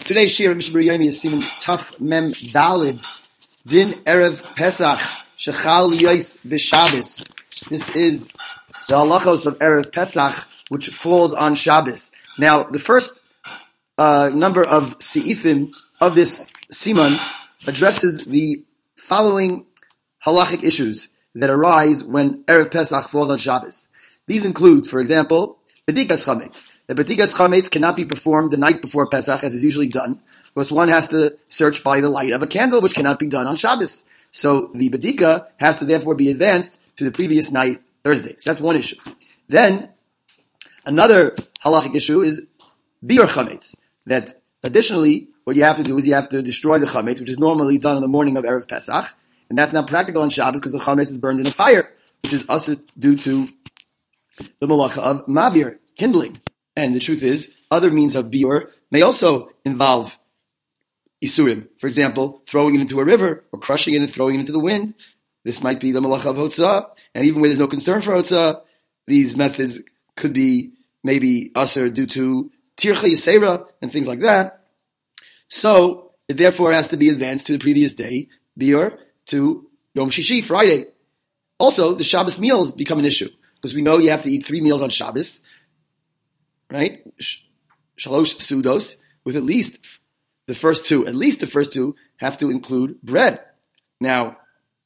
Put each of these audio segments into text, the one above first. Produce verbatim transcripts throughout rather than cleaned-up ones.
Today's Shir Mishnah Yomi is Siman Taf Mem Dalid Din Erev Pesach Shechal Yois B'Shabbos. This is the halachos of Erev Pesach, which falls on Shabbos. Now, the first uh, number of seifim of this siman addresses the following halachic issues that arise when Erev Pesach falls on Shabbos. These include, for example, Bedikas Chametz. The Bedikas Chametz cannot be performed the night before Pesach, as is usually done, because one has to search by the light of a candle, which cannot be done on Shabbos. So the Bedika has to therefore be advanced to the previous night, Thursday. So that's one issue. Then, another halachic issue is Biur Chametz. That additionally, what you have to do is you have to destroy the Chametz, which is normally done on the morning of Erev Pesach, and that's not practical on Shabbos because the Chametz is burned in a fire, which is also due to the malacha of Mavir, kindling. And the truth is, other means of biur may also involve isurim. For example, throwing it into a river, or crushing it and throwing it into the wind. This might be the malacha of hotzah. And even where there's no concern for hotzah, these methods could be maybe usher due to tircha yisera and things like that. So, it therefore has to be advanced to the previous day, biur, to Yom Shishi, Friday. Also, the Shabbos meals become an issue, because we know you have to eat three meals on Shabbos, right? Shalosh sudos, with at least the first two, at least the first two have to include bread. Now,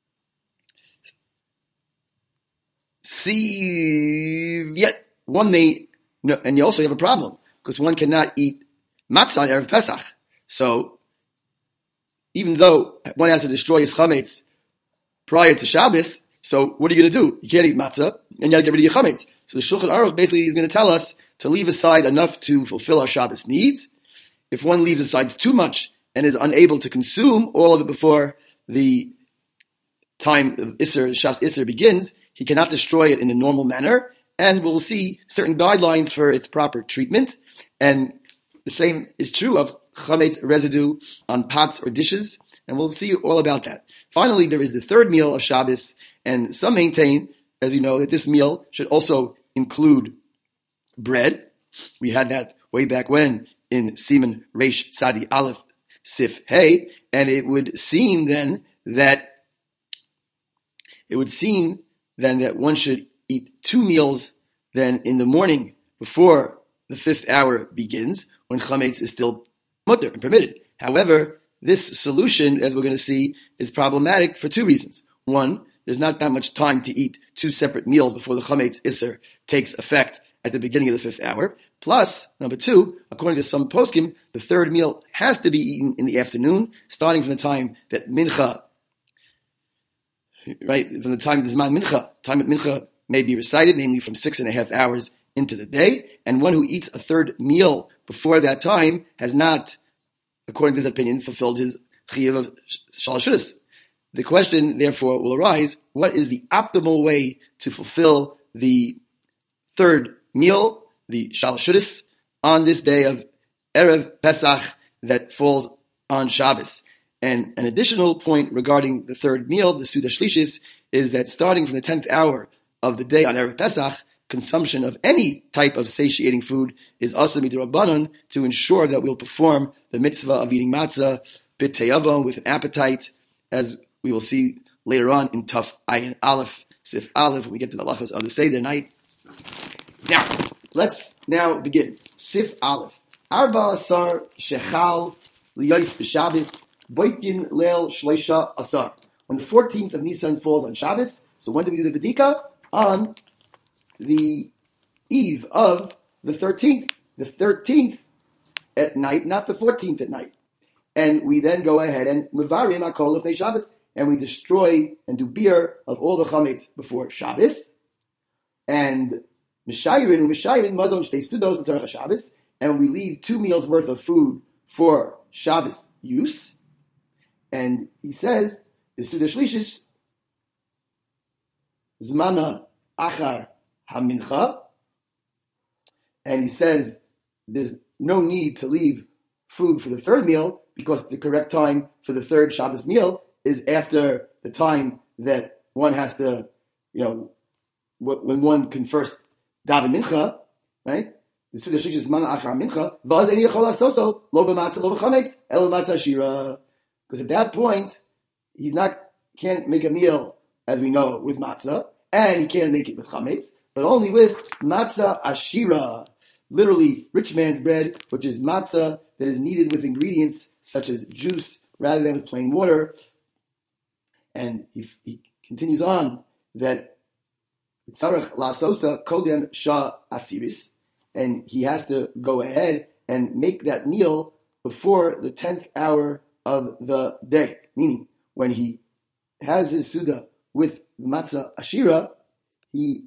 see, yet one may, no, and you also have a problem, because one cannot eat matzah on Erev Pesach. So, even though one has to destroy his chametz prior to Shabbos, so what are you going to do? You can't eat matzah, and you got to get rid of your chametz. So the Shulchan Aruch basically is going to tell us to leave aside enough to fulfill our Shabbos needs. If one leaves aside too much and is unable to consume all of it before the time of Isser, Shas Isser begins, he cannot destroy it in the normal manner, and we'll see certain guidelines for its proper treatment. And the same is true of chametz residue on pots or dishes, and we'll see all about that. Finally, there is the third meal of Shabbos, and some maintain, as you know, that this meal should also include bread. We had that way back when in Siman Reish Tzadi Aleph Sif Hey, and it would seem then that it would seem then that one should eat two meals then in the morning before the fifth hour begins, when chametz is still mutter and permitted. However, this solution, as we're going to see, is problematic for two reasons. One, there's not that much time to eat two separate meals before the chametz isser takes effect at the beginning of the fifth hour. Plus, number two, according to some poskim, the third meal has to be eaten in the afternoon, starting from the time that mincha, right, from the time of the Zman mincha, time of mincha may be recited, namely from six and a half hours into the day, and one who eats a third meal before that time has not, according to his opinion, fulfilled his chiyuv of shalosh shudas. The question, therefore, will arise, what is the optimal way to fulfill the third meal, the shalosh shudas, on this day of Erev Pesach that falls on Shabbos? And an additional point regarding the third meal, the Suda Shlishis, is that starting from the tenth hour of the day on Erev Pesach, consumption of any type of satiating food is asa midrabanan to ensure that we'll perform the mitzvah of eating matzah b'teyava with an appetite, as we will see later on in Taf Ayin Aleph Sif Aleph when we get to the halachos of the Seder night. Now, let's now begin. Sif Aleph. Arba Asar Shechal Liyos B'Shabbos Boikin Leil Shleisha Asar. When the fourteenth of Nisan falls on Shabbos, so when do we do the Bedika? On the eve of the thirteenth. The thirteenth at night, not the fourteenth at night. And we then go ahead and Mevarim Akol of Shabbos, and we destroy and do beer of all the chametz before Shabbos. And Mishayirin, Mishayirin, Mazon, Shtei Sudos, and Tzarech Shabbos, and we leave two meals worth of food for Shabbos use. And he says, the Suda Shlishis, Zmana Achar HaMincha, and he says, there's no need to leave food for the third meal, because the correct time for the third Shabbos meal is after the time that one has to, you know, when one can first daven mincha, right? the Suda Shiksh is Mana Achar Mincha, Vaz Eni Yachol Asoso, Lo B'Matzah, Lo B'Chametz, El Matzah Shira. Because at that point, he not can't make a meal, as we know, with matzah, and he can't make it with chametz, but only with matzah ashira, literally rich man's bread, which is matzah that is kneaded with ingredients such as juice rather than with plain water. And he, he continues on that tzarech la'asosa kodem shah asiris, and he has to go ahead and make that meal before the tenth hour of the day, meaning when he has his suda with matzah ashira, he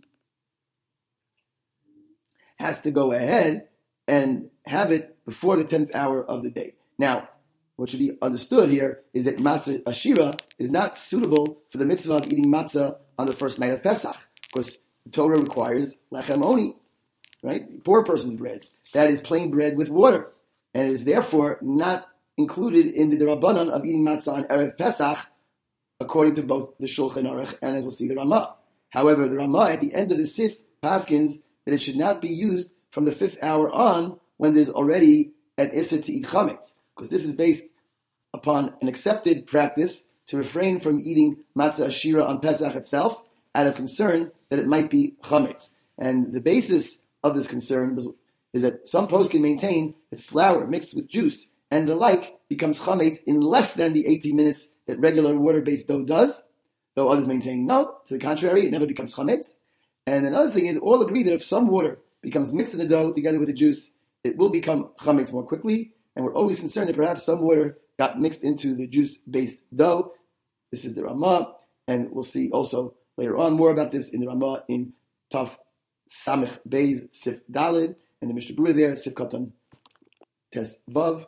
has to go ahead and have it before the tenth hour of the day. Now, what should be understood here is that matzah ashira is not suitable for the mitzvah of eating matzah on the first night of Pesach, because the Torah requires lechem oni, right? Poor person's bread. That is plain bread with water, and it is therefore not included in the Rabbanan of eating matzah on Erev Pesach, according to both the Shulchan Aruch and, as we'll see, the Ramah. However, the Ramah at the end of the Sif paskins that it should not be used from the fifth hour on when there's already an Issa to eat chametz, because this is based upon an accepted practice to refrain from eating matzah ashira on Pesach itself out of concern that it might be chametz. And the basis of this concern is, is that some poskim maintain that flour mixed with juice and the like becomes chametz in less than the eighteen minutes that regular water-based dough does, though others maintain no, to the contrary, it never becomes chametz. And another thing is, all agree that if some water becomes mixed in the dough together with the juice, it will become chametz more quickly, and we're always concerned that perhaps some water got mixed into the juice-based dough. This is the Ramah, and we'll see also later on more about this in the Ramah in Taf Samech Beis Sif Dalid, and the Mishnah Berurah there, Sif Katan Tes Vav.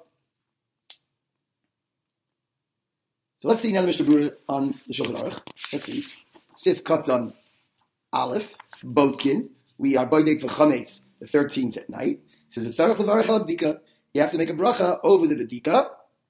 So let's see now the Mishnah Berurah on the Shulchan Aruch. Let's see. Sif Katan Aleph, Bodkin. We are Boydek for Chametz, the thirteenth at night. It says, V'tzarech levarech al b'dika. You have to make a bracha over the b'dika.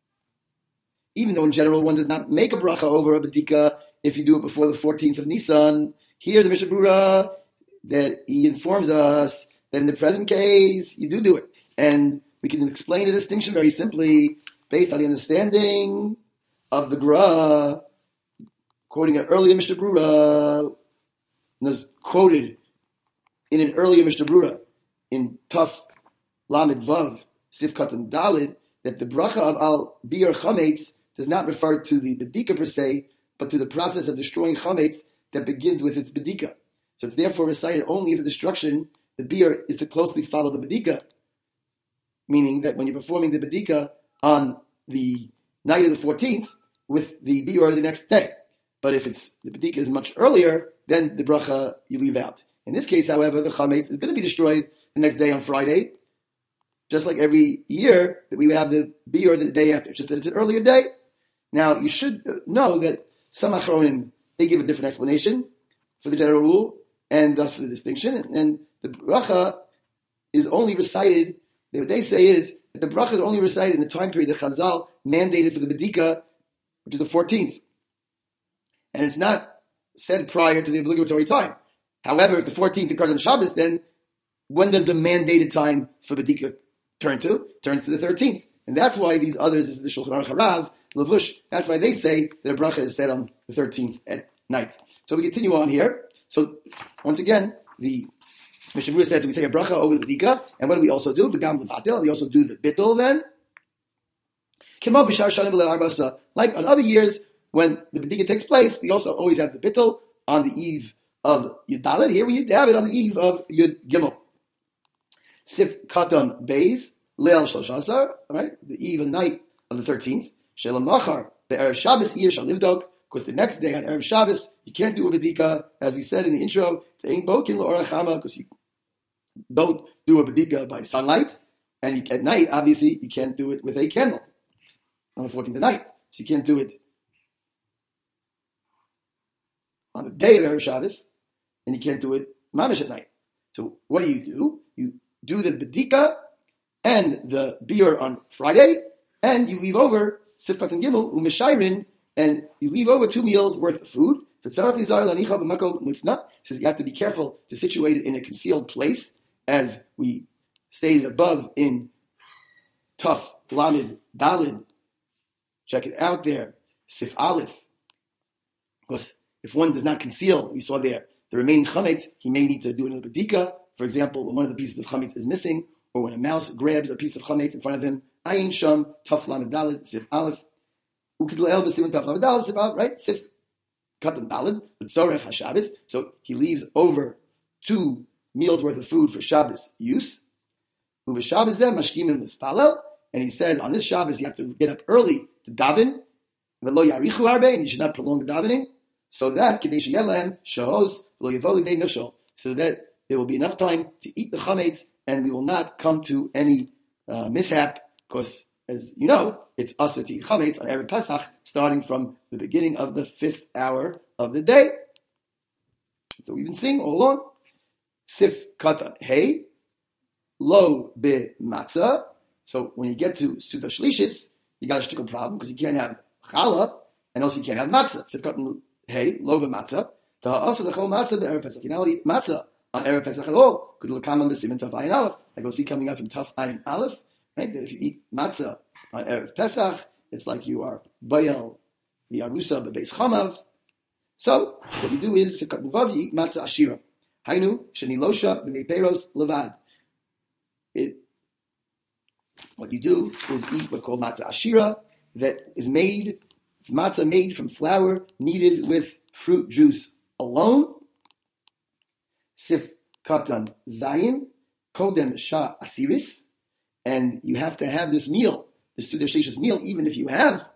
Even though in general one does not make a bracha over a b'dika if you do it before the fourteenth of Nisan. Here the Mishnah Berurah, that he informs us that in the present case, you do do it. And we can explain the distinction very simply based on the understanding of the Gra, quoting an earlier Mishnah Berurah, was quoted in an earlier Mishnah Berurah in Taf Lamed Vav Sif Katan Dalid, that the bracha of al biur chametz does not refer to the bedika per se, but to the process of destroying chametz that begins with its bedika. So it's therefore recited only if the destruction, the biur, is to closely follow the bedika, meaning that when you're performing the bedika on the night of the fourteenth, with the biur the next day. But if it's the bedika is much earlier, then the bracha you leave out. In this case, however, the chametz is going to be destroyed the next day on Friday, just like every year that we have the biur the day after, just that it's an earlier day. Now, you should know that some achronim, they give a different explanation for the general rule, and thus for the distinction. And the bracha is only recited, what they say is that the bracha is only recited in the time period that Chazal mandated for the bedika, which is the fourteenth. And it's not said prior to the obligatory time. However, if the fourteenth occurs on Shabbos, then when does the mandated time for bedika turn to? Turns to the thirteenth. And that's why these others, this is the Shulchan Aruch Harav, Lavush, that's why they say that a bracha is said on the thirteenth at night. So we continue on here. So, once again, the Mishnah Berurah says we say a bracha over the bedika, and what do we also do? V'gam l'vatel, we also do the bittul then. Kimo b'shar shanim b'leil arbasa. Like on other years, when the bedika takes place, we also always have the bittul on the eve of Yud Dalet. Here we have it on the eve of Yud Gimel. Sif Katan Beis, Leil Shloshasar, right? The eve and night of the thirteenth. Shalom Machar, the Erev Shabbos, Iyar Shalivdok. Because the next day on Erev Shabbos, you can't do a bedika, as we said in the intro, because you don't do a bedika by sunlight, and you, at night, obviously, you can't do it with a candle on the fourteenth of night. So you can't do it on the day of Erev Shabbos, and you can't do it mamish at night. So what do you do? You do the bedika and the biur on Friday, and you leave over Sifkat and Gimel, Umeshairin, and you leave over two meals worth of food. He says you have to be careful to situate it in a concealed place, as we stated above in Tuf Lamed Dalid. Check it out there, Sif Aleph. Because if one does not conceal, we saw there, the remaining chametz, he may need to do another bedika. For example, when one of the pieces of chametz is missing, or when a mouse grabs a piece of chametz in front of him, ayin sham Tuf Lamed Dalid Sif Aleph. Ukidl El B'Simon Tuf Lamed Dalid Sif Aleph. Right, Sif Katan Dalid. B'Tzorech HaShabbos. So he leaves over two meals worth of food for Shabbos use. U'B'Shabbos Zeh Mashkimim L'Spalel. And he says on this Shabbos you have to get up early to daven. V'lo Yarichu Harbe, and you should not prolong the davening. So that Kadesh Yelem Shahos V'lo Yevoli Bei Mishol. So that there will be enough time to eat the chametz, and we will not come to any uh, mishap, because, as you know, it's Asr to eat chametz on Erev Pesach, starting from the beginning of the fifth hour of the day. So we've been seeing all along. Sif Katan Hey, Lo Be Matzah. So when you get to Suda Shlishis, you got a shtickle problem, because you can't have challah, and also you can't have matzah. Sif Katan Hey, Lo Be Matzah. Also the Chol Matzah Erev Pesach. You now eat matzah on Erev Pesach at all. Good l'kamam b'simin Tuf Ayin Aleph. Like we'll see coming up from Tuf Ayin Aleph, right? That if you eat matzah on Erev Pesach, it's like you are bayel the arusa b'beis chamav. So what you do is Sifkat Nuvav, you eat matzah ashira. Hainu sheni losha b'mei peiros levad. It. What you do is eat what's called matzah ashira, that is made. It's matzah made from flour kneaded with fruit juice alone. Sif Katan Zayin, Kodem Shah Asiris, and you have to have this meal, this Suda Shlishis meal, even if you have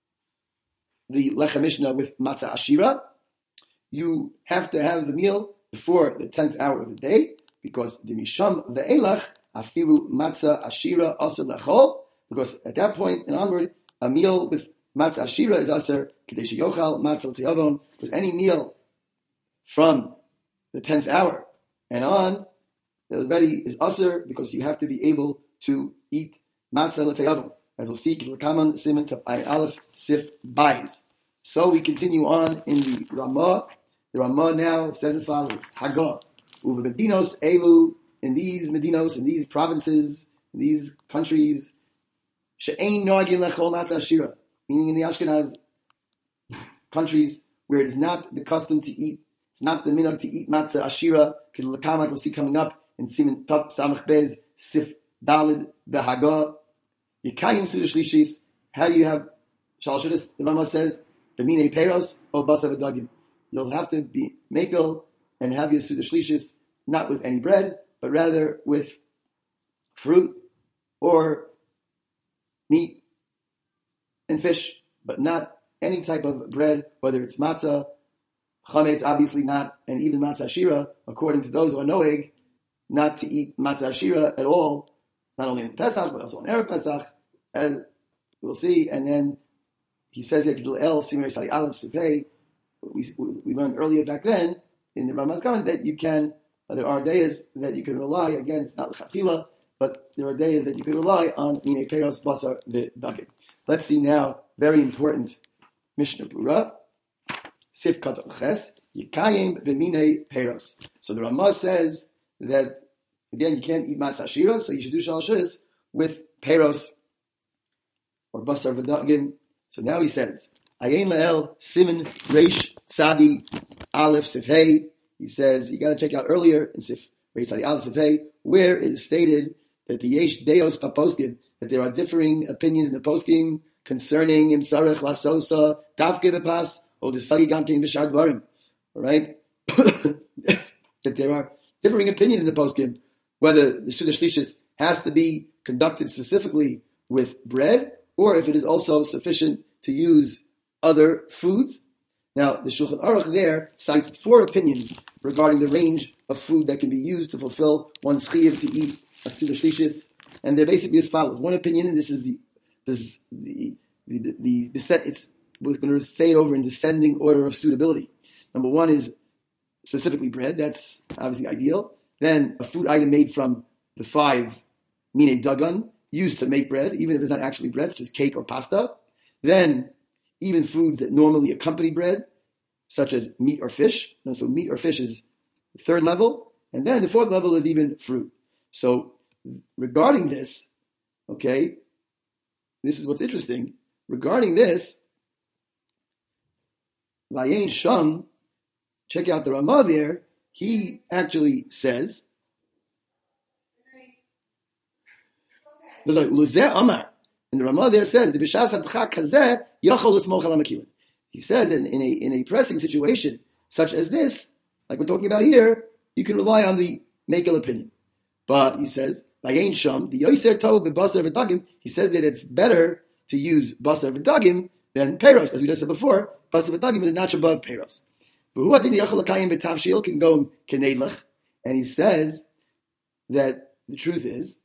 the Lechem Mishnah with Matzah Ashira, you have to have the meal before the tenth hour of the day, because the Misham Ve'elach, Afilu Matzah Ashira Asr Lechol, because at that point and onward, a meal with Matzah Ashira is Asr, Kadesh Yochal, Matzah L'Teyavon, because any meal from the tenth hour and on, already is usher, because you have to be able to eat matzah l'teyavon. As we'll see, Kaman Siman Tuf Ayin Aleph Sif Bayis. So we continue on in the Ramah. The Ramah now says as follows: Hagah uva medinos elu, in these medinos, in these provinces, in these countries, she'ein noagin lechol matzah ashira, meaning in the Ashkenaz countries where it is not the custom to eat. It's not the minhag to eat matzah ashira. Like we'll see coming up in Siman Tuf Samach Bez Sif Dalid Behagah. Yikayim Suda Shlishis. How do you have Shalshudis? The Rama says B'minei Peiros or Basav Adagim. You'll have to be makel and have your Suda Shlishis not with any bread, but rather with fruit or meat and fish, but not any type of bread, whether it's matzah. Chametz, obviously not, and even matzah ashira, according to those who are noeg, not to eat matzah ashira at all, not only in Pesach, but also on Erev Pesach, as we'll see. And then he says here, El Simei Sali Aleph Sifei. We we learned earlier back then in the Ramaz comment that you can. Uh, there are days that you can rely. Again, it's not l'chachila, but there are days that you can rely on minei peiros basar v'dagim. Let's see now. Very important Mishnah Berurah. Sif Katan Ches, Yikayim B'minei Peiros. So the Ramah says that, again, you can't eat matzah ashira, so you should do shalashis with Peiros or Basar V'dagim. So now he says, Ayin La'el Siman Reish Tzadi Aleph Sifhei. He says, you got to check out earlier in Sif Reish Tzadi Aleph Sifhei, where it is stated that the Yesh Deos Paposkim, that there are differing opinions in the poskim concerning Imsarech Lasosa, Tafke Bepas, or the Sagi Gamkin Bishar Dvarim. All right? That there are differing opinions in the poskim, whether the Suda Shlishis has to be conducted specifically with bread, or if it is also sufficient to use other foods. Now, the Shulchan Aruch there cites four opinions regarding the range of food that can be used to fulfill one's chiyuv to eat a Suda Shlishis, and they're basically as follows. One opinion, and this is the this is the the the, the, the set, it's we're going to say it over in descending order of suitability. Number one is specifically bread. That's obviously ideal. Then a food item made from the five minei dagan, used to make bread, even if it's not actually bread, such as cake or pasta. Then even foods that normally accompany bread, such as meat or fish. So meat or fish is the third level. And then the fourth level is even fruit. So regarding this, okay, this is what's interesting. Regarding this, Vayein Sham, check out the Ramah there, he actually says, and the Ramah there says, he says that in a, in a pressing situation such as this, like we're talking about here, you can rely on the Mekel opinion. But he says, Vayein Sham, the Yoser Tov b'Basar v'Dagim, he says that it's better to use Basar v'Dagim than Peiros, as we just said before. Basar v'Dagim is a notch above Peiros. But who I think the Yachal L'Kayim b'Tavshil can go Kenedlach, and he says that the truth is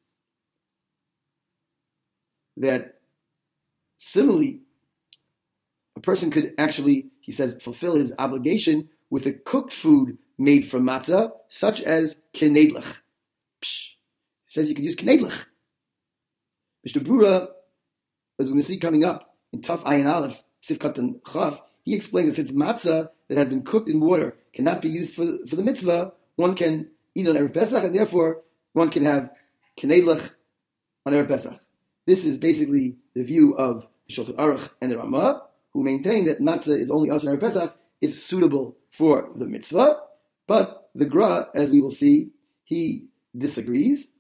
that similarly, a person could actually, he says, fulfill his obligation with a cooked food made from matzah, such as Kenedlach. He says you can use Kenedlach. Mister Brura, as we're going to see coming up in Taf Ayin Aleph, Sifkat and Chav, he explains that since matzah that has been cooked in water cannot be used for the, for the mitzvah, one can eat on Erev Pesach, and therefore one can have Kenedlach on Erev Pesach. This is basically the view of Shulchan Aruch and the Ramah, who maintain that matzah is only us on Erev Pesach if suitable for the mitzvah. But the Gra, as we will see, he disagrees.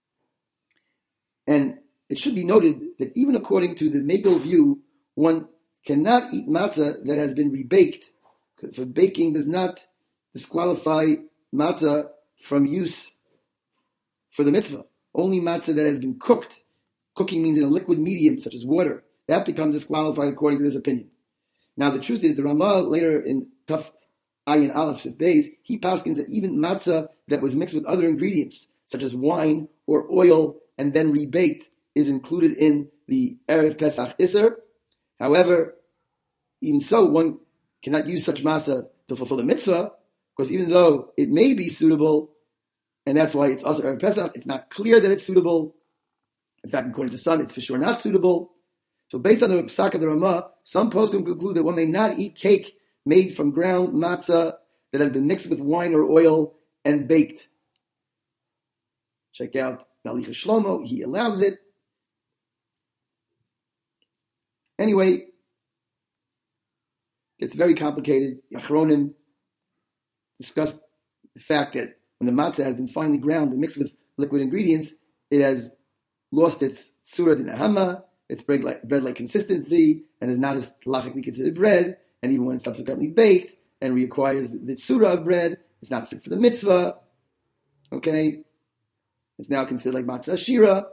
And it should be noted that even according to the Mekel view, one cannot eat matzah that has been rebaked. For baking does not disqualify matzah from use for the mitzvah. Only matzah that has been cooked. Cooking means in a liquid medium, such as water. That becomes disqualified according to this opinion. Now the truth is, the Ramah later in Taf Ayin Aleph Sif Beis, he paskins that even matzah that was mixed with other ingredients, such as wine or oil, and then rebaked, is included in the Erev Pesach Isser. However, even so, one cannot use such matzah to fulfill the mitzvah, because even though it may be suitable, and that's why it's also Erev Pesach, it's not clear that it's suitable. In fact, according to some, it's for sure not suitable. So based on the Psak of the Ramah, some poskim conclude that one may not eat cake made from ground matzah that has been mixed with wine or oil and baked. Check out Nalicha Shlomo, he allows it. Anyway, it's very complicated. Achronim discussed the fact that when the matzah has been finely ground and mixed with liquid ingredients, it has lost its surah dinahama, its bread-like, bread-like consistency, and is not as halachically considered bread. And even when it's subsequently baked and reacquires the, the surah of bread, it's not fit for the mitzvah. Okay, it's now considered like matzah shira.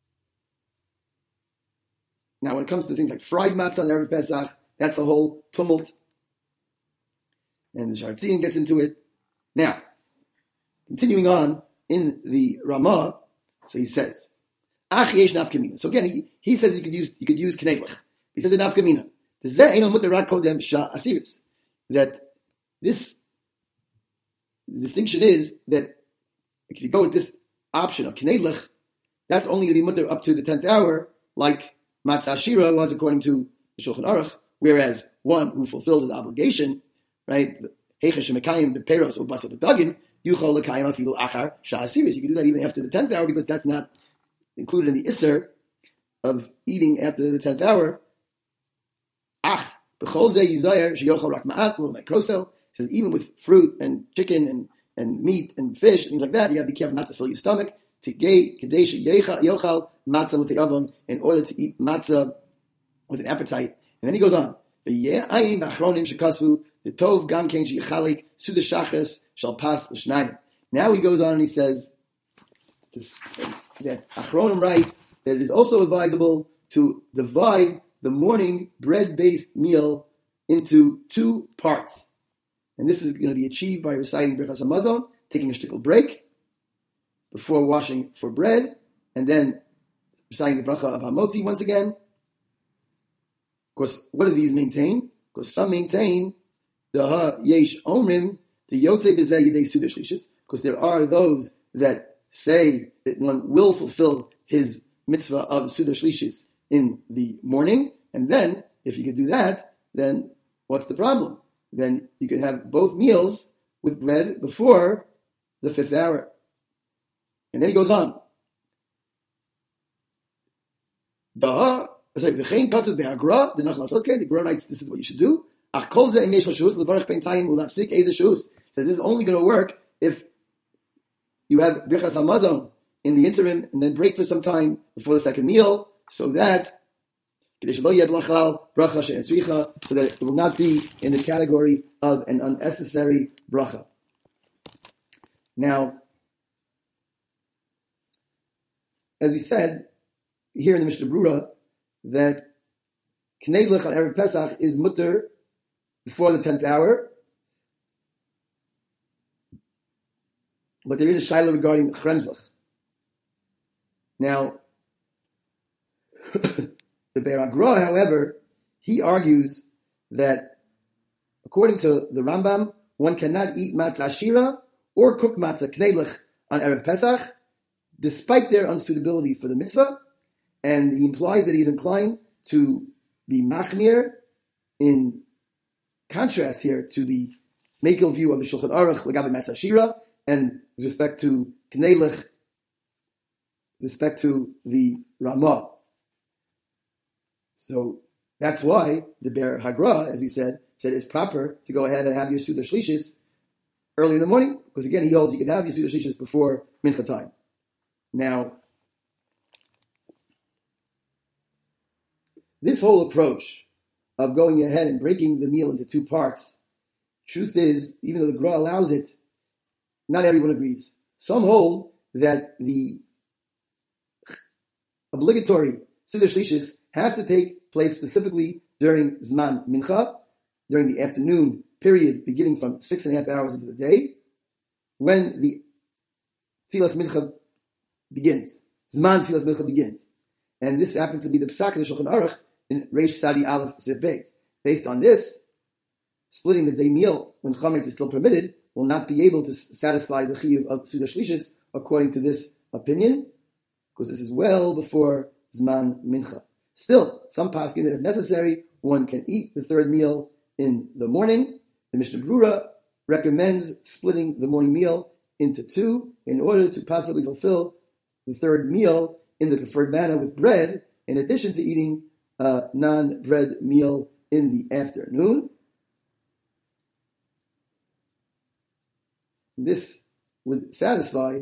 Now, when it comes to things like fried matzah on Erev Pesach, that's a whole tumult, and the Shartzian gets into it. Now, continuing on in the Ramah, so he says, Ach yesh nafkamina. So again, he, he says you could use you could use Kenedlach. He says in nafkamina. That this the distinction is that if you go with this option of Kenedlach, that's only going to be mutter up to the tenth hour, like Matzah Shira was according to the Shulchan Aruch, whereas one who fulfills his obligation, right, Heichesh Mekayim Beperos or Basar B'Dagim, Yuchol Lekayim Afilu Achar Sha'asiris. You can do that even after the tenth hour because that's not included in the Isser of eating after the tenth hour. Ach, B'chol Zeh Yizayir Sheyochol Rak Ma'at Lo Mekroso. Says even with fruit and chicken and, and meat and fish, things like that, you have to be careful not to fill your stomach. In order to eat matzah with an appetite. And then he goes on. The tov gam kein sheyachalik suda shachas shall pass l'shnayim. Now he goes on and he says this, that Achronim write that it is also advisable to divide the morning bread-based meal into two parts. And this is going to be achieved by reciting Birchas Hamazon, taking a shtickle break before washing for bread, and then reciting the bracha of Hamotzi once again. Of course, what do these maintain? Because some maintain the ha yesh omrim, the yotze b'zeh yidei suda shlishis, because there are those that say that one will fulfill his mitzvah of suda shlishis in the morning, and then, if you could do that, then what's the problem? Then you could have both meals with bread before the fifth hour. And then he goes on. The sorry, v'chein pasuk be'agra, the Nachal Toske, the Gra writes, this is what you should do. Ach kol ze im yesh l'shus, levarach ben tayim u'lafsik eze shus. Says this is only going to work if you have birchas hamazon in the interim and then break for some time before the second meal, so that so that it will not be in the category of an unnecessary bracha. Now, as we said here in the Mishnah Brura, that Kneidlich on Erev Pesach is mutter before the tenth hour, but there is a shaila regarding Chremzlich. Now, the Be'er Agra, however, he argues that according to the Rambam, one cannot eat matzah shira or cook matzah kneidlich on Erev Pesach, despite their unsuitability for the mitzvah, and he implies that he's inclined to be machmir in contrast here to the Mekel view of the Shulchan Aruch legabe matzah shira, and with respect to kneidlich, with respect to the Ramah. So that's why the Be'er Hagra, as we said, said it's proper to go ahead and have your Suda Shlishis early in the morning, because again, he holds you can have your Suda Shlishis before Mincha time. Now, this whole approach of going ahead and breaking the meal into two parts, truth is, even though the Gra allows it, not everyone agrees. Some hold that the obligatory Suda Shlishis has to take place specifically during Zman Mincha, during the afternoon period, beginning from six and a half hours into the day, when the Tfilas Mincha begins. Zman Tfilas Mincha begins. And this happens to be the Psak of the Shulchan Aruch in Reish Sadi Aleph Sif Beis. Based on this, splitting the day meal when Chametz is still permitted will not be able to satisfy the Chiyuv of Suda Shlishis, according to this opinion, because this is well before Zman Mincha. Still, some paskin that if necessary, one can eat the third meal in the morning. The Mishnah Brura recommends splitting the morning meal into two in order to possibly fulfill the third meal in the preferred manner with bread, in addition to eating a non-bread meal in the afternoon. This would satisfy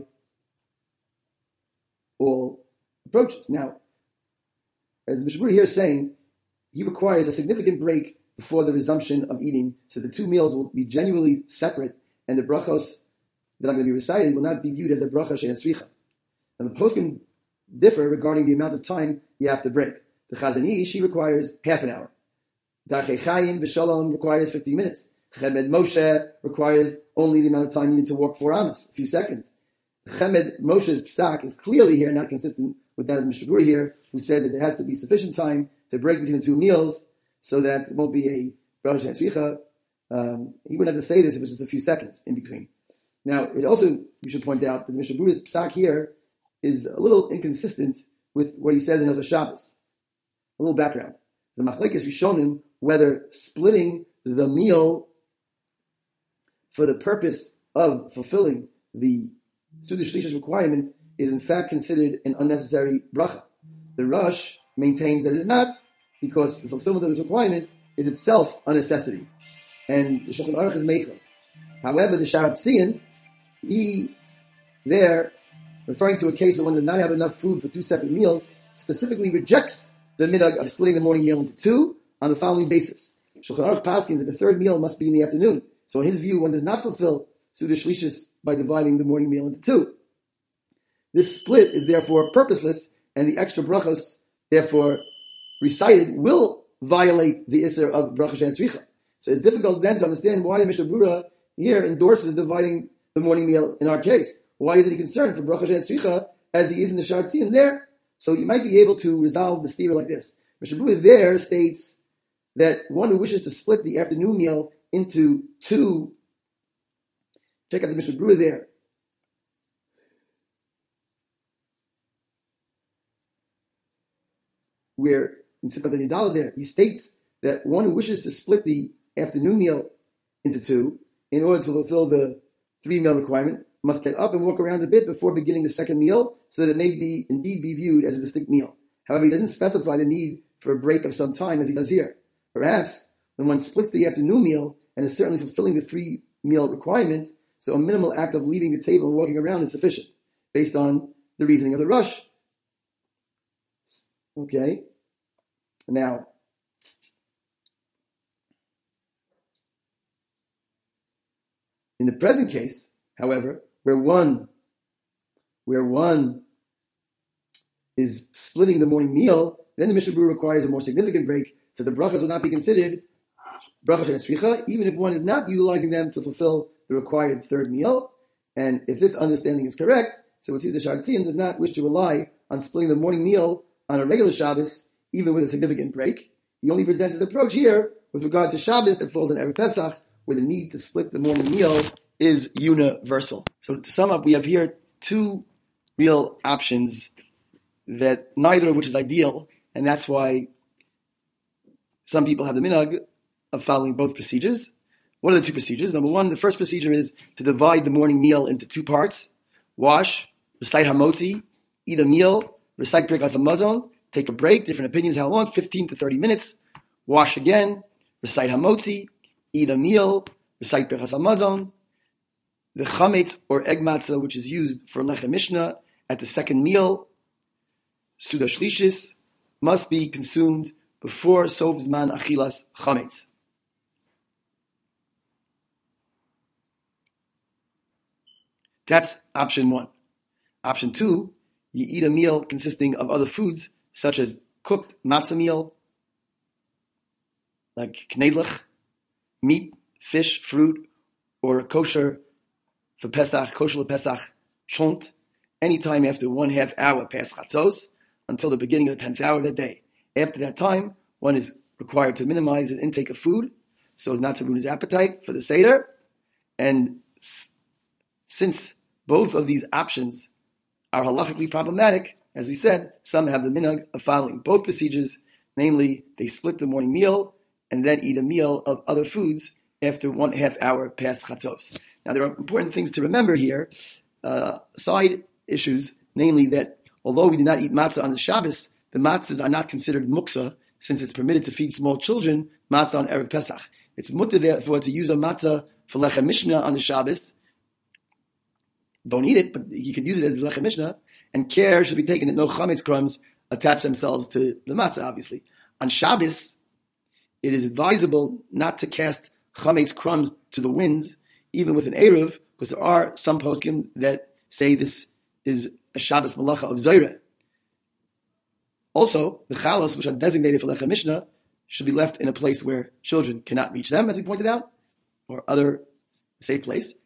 all approaches. Now, as the Mishnah here is saying, he requires a significant break before the resumption of eating, so the two meals will be genuinely separate, and the brachos that I'm going to be reciting will not be viewed as a bracha she'en tzricha. And the poskim differ regarding the amount of time you have to break. The Chazon Ish, she requires half an hour. Darchei Chaim v'Shalom requires fifteen minutes. Chemed Moshe requires only the amount of time you need to walk four amas, a few seconds. Chemed Moshe's psak is clearly here not consistent with that of Mishnah Brura here, who said that there has to be sufficient time to break between the two meals so that it won't be a bracha she'en tzricha. Um, he wouldn't have to say this if it was just a few seconds in between. Now, it also, we should point out that the Mishnah Brura's psak here is a little inconsistent with what he says in other Shabbos. A little background. The Machlekes Rishonim, whether splitting the meal for the purpose of fulfilling the Suda Shlishis requirement is in fact considered an unnecessary bracha. The Rosh maintains that it is not, because the fulfillment of this requirement is itself a necessity. And the Shulchan Aruch is meichel. However, the Sharat Tzion, he there, referring to a case where one does not have enough food for two separate meals, specifically rejects the minhag of splitting the morning meal into two on the following basis. Shulchan Aruch paskins that the third meal must be in the afternoon. So in his view, one does not fulfill Suda Shlishis by dividing the morning meal into two. This split is therefore purposeless, and the extra brachos, therefore recited, will violate the Isser of bracha she'en tzricha. So it's difficult then to understand why the Mishnah Brura here endorses dividing the morning meal in our case. Why isn't he concerned for bracha she'en tzricha as he is in the Sharat Tzion there? So you might be able to resolve the stira like this. Mishnah Brura there states that one who wishes to split the afternoon meal into two, check out the Mishnah Brura there. Where in Simchat Yadala there, he states that one who wishes to split the afternoon meal into two in order to fulfill the three meal requirement must get up and walk around a bit before beginning the second meal, so that it may be indeed be viewed as a distinct meal. However, he doesn't specify the need for a break of some time as he does here. Perhaps when one splits the afternoon meal and is certainly fulfilling the three meal requirement, so a minimal act of leaving the table and walking around is sufficient, based on the reasoning of the Rush. Okay? Now, in the present case, however, where one where one is splitting the morning meal, then the Mishnah Berurah requires a more significant break, so the brachas would not be considered brachas and sricha, even if one is not utilizing them to fulfill the required third meal. And if this understanding is correct, so we'll see the Shardtzian does not wish to rely on splitting the morning meal on a regular Shabbos, even with a significant break. He only presents his approach here with regard to Shabbos that falls on Erev Pesach, where the need to split the morning meal is universal. So to sum up, we have here two real options, that neither of which is ideal, and that's why some people have the minhag of following both procedures. What are the two procedures? Number one, the first procedure is to divide the morning meal into two parts. Wash, recite Hamotzi, eat a meal, recite Birkas Hamazon, take a break, different opinions how long, fifteen to thirty minutes. Wash again, recite Hamotzi, eat a meal, recite Birkas Hamazon. The chametz or egg matzah, which is used for lechem mishnah at the second meal, suda shlishis, must be consumed before sof zman achilas chametz. That's option one. Option two, you eat a meal consisting of other foods, such as cooked matzah meal, like knedlich, meat, fish, fruit, or kosher for Pesach, kosher Pesach, chont, anytime after one half hour past chatzos until the beginning of the tenth hour of the day. After that time, one is required to minimize the intake of food so as not to ruin his appetite for the Seder. And s- since both of these options are halachically problematic, as we said, some have the minhag of following both procedures, namely, they split the morning meal and then eat a meal of other foods after one half hour past chatzos. Now, there are important things to remember here, uh, side issues, namely that although we do not eat matzah on the Shabbos, the matzahs are not considered muksa, since it's permitted to feed small children matzah on Erev Pesach. It's mutter, therefore, to use a matzah for lechem mishnah on the Shabbos. Don't eat it, but you could use it as the lechem mishnah, and care should be taken that no chametz crumbs attach themselves to the matzah, obviously. On Shabbos, it is advisable not to cast chametz crumbs to the winds, even with an Eruv, because there are some poskim that say this is a Shabbos malacha of Zoyreh. Also, the chalas, which are designated for lechem mishnah, should be left in a place where children cannot reach them, as we pointed out, or other safe place.